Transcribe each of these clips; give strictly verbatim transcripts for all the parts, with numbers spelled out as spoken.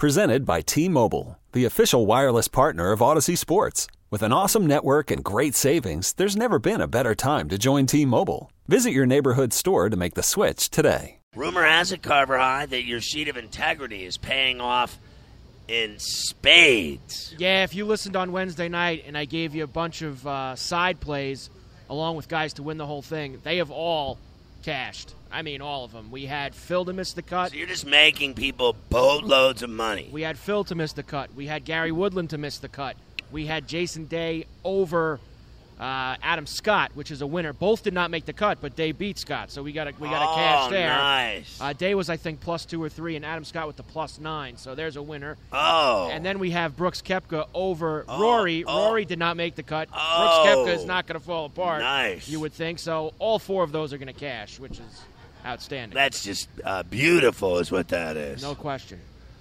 Presented by T-Mobile, the official wireless partner of Odyssey Sports. With an awesome network and great savings, there's never been a better time to join T-Mobile. Visit your neighborhood store to make the switch today. Rumor has it, Carver High, that your sheet of integrity is paying off in spades. Yeah, if you listened on Wednesday night and I gave you a bunch of uh, side plays along with guys to win the whole thing, they have all cashed. I mean, all of them. We had Phil to miss the cut. So you're just making people boatloads of money. We had Phil to miss the cut. We had Gary Woodland to miss the cut. We had Jason Day over uh, Adam Scott, which is a winner. Both did not make the cut, but Day beat Scott, so we got a, we got a oh, cash there. Nice. Uh, Day was, I think, plus two or three, and Adam Scott with the plus nine, so there's a winner. Oh. And then we have Brooks Koepka over oh, Rory. oh. Rory did not make the cut. Oh. Brooks Koepka is not going to fall apart. Nice. You would think. So all four of those are going to cash, which is outstanding. That's just uh, beautiful is what that is. No question.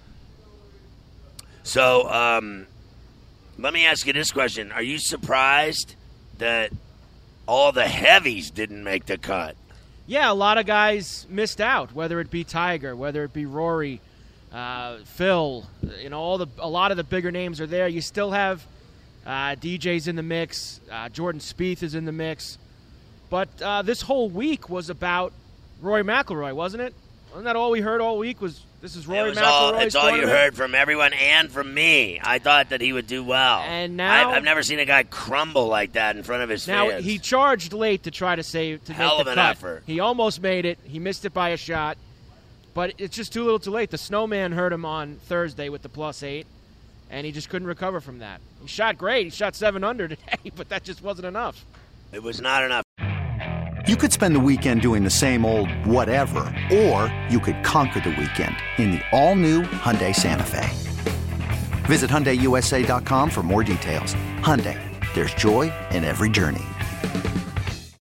So um, let me ask you this question. Are you surprised that all the heavies didn't make the cut? Yeah, a lot of guys missed out, whether it be Tiger, whether it be Rory, uh, Phil. You know, all the a lot of the bigger names are there. You still have uh, D J's in the mix. Uh, Jordan Spieth is in the mix. But uh, this whole week was about Rory McIlroy, wasn't it? Wasn't that all we heard all week was this is Rory it was all, McIlroy's It's all you tournament? heard from everyone and from me. I thought that he would do well. And now I've, I've never seen a guy crumble like that in front of his Now, fans. he charged late to try to save to Hell make of the an cut. effort. He almost made it. He missed it by a shot. But it's just too little too late. The snowman hurt him on Thursday with the plus eight, and he just couldn't recover from that. He shot great. He shot seven under today, but that just wasn't enough. It was not enough. You could spend the weekend doing the same old whatever, or you could conquer the weekend in the all-new Hyundai Santa Fe. Visit Hyundai U S A dot com for more details. Hyundai, there's joy in every journey.